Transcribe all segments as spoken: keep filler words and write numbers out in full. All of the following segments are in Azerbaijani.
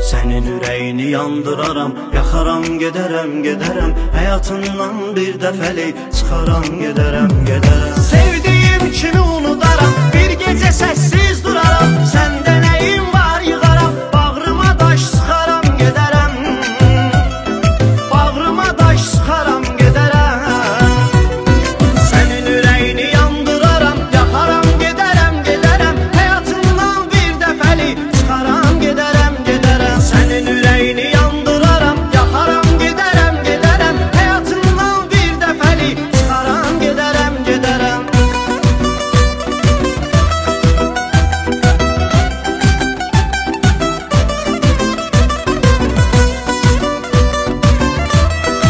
Sənin ürəyini yandıraram, yaxaram, gedərəm, gedərəm. Həyatından bir dəfəlik çıxaram, gedərəm, gedərəm. Sevdiyim kimi unudaram, bir gecə səssiz duraram. Səndə nəyim var yığaram, bağrıma daş sıxaram, gedərəm. Bağrıma daş sıxaram, gedərəm. Sənin ürəyini yandıraram, yaxaram, gedərəm, gedərəm. Həyatından bir dəfəlik çıxaram, gedərəm, gedərəm. Sənin ürəyini yandıraram, yaxaram, gedərəm, gedərəm. Həyatından bir dəfəlik çıxaram, gedərəm, gedərəm.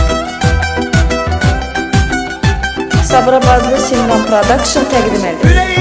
Sabirabadlı Sinvan Production təqdim edir.